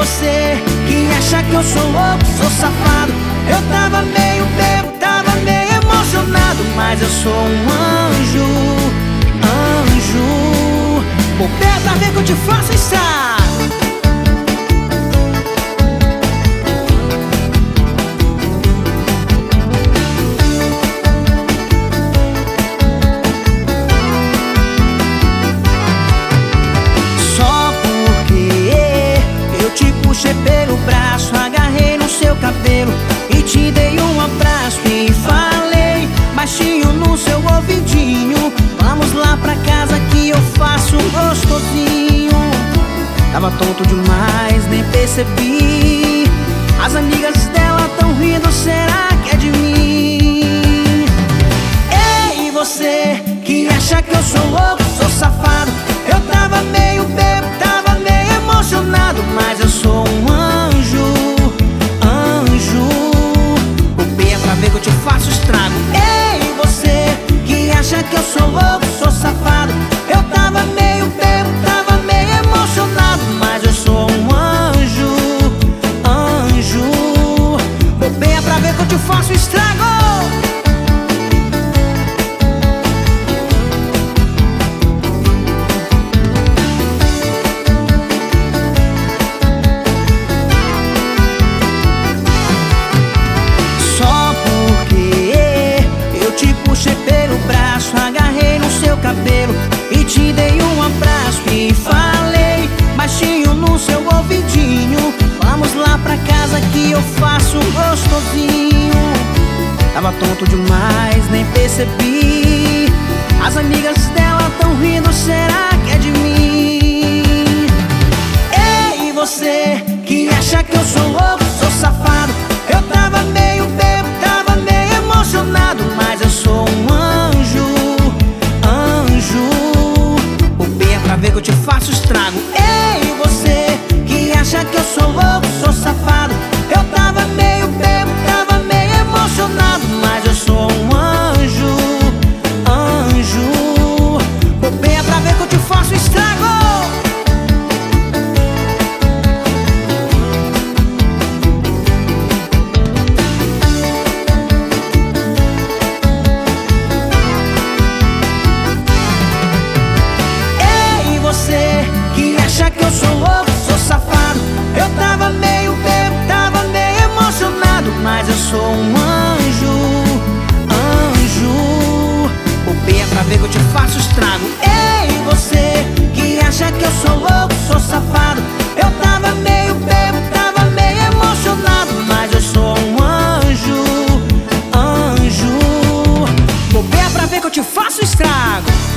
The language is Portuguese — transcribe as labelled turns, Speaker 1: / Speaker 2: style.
Speaker 1: você que acha que eu sou louco, sou safado. Eu tava meio bêbado, tava meio emocionado, mas eu sou um anjo, anjo. Bobeia pra ver que eu te faço estar. Puxei pelo braço, agarrei no seu cabelo e te dei um abraço e falei baixinho no seu ouvidinho: vamos lá pra casa que eu faço um gostosinho. Tava tonto demais, nem percebi. As amigas dela tão rindo, será que é de mim? Ei, você que acha que eu sou louco, sou safado. Eu tava meio bêbado, tava meio emocionado, mas eu sou um anjo, anjo. Bobeia pra ver que eu te faço estrago. Ei, você que acha que eu sou louco, sou safado. Eu tava meio bêbado, tava meio emocionado, mas eu sou um anjo, anjo. Bobeia pra ver que eu te faço estrago. Puxei pelo braço, agarrei no seu cabelo e te dei um abraço e falei baixinho no seu ouvidinho: vamos lá pra casa que eu faço um gostosinho. Tava tonto demais, nem percebi. As amigas dela tão rindo, será que é de mim? Ei, você que acha que eu sou louco, sou safado. Eu tava meio bêbado, tava meio emocionado, mas eu sou um anjo, anjo. Bobeia pra ver que eu te faço estrago. Ei, você que acha que eu sou louco, sou safado. Eu tava meio bêbado, tava meio emocionado, mas eu sou um anjo, anjo. Bobeia pra ver que eu te faço estrago. Que eu sou louco, sou safado. Eu tava meio bêbado, tava meio emocionado, mas eu sou um anjo, anjo. Bobeia pra ver que eu te faço estrago. Ei, você que acha que eu sou louco, sou safado. Eu tava meio bêbado, tava meio emocionado, mas eu sou um anjo, anjo. Bobeia pra ver que eu te faço estrago.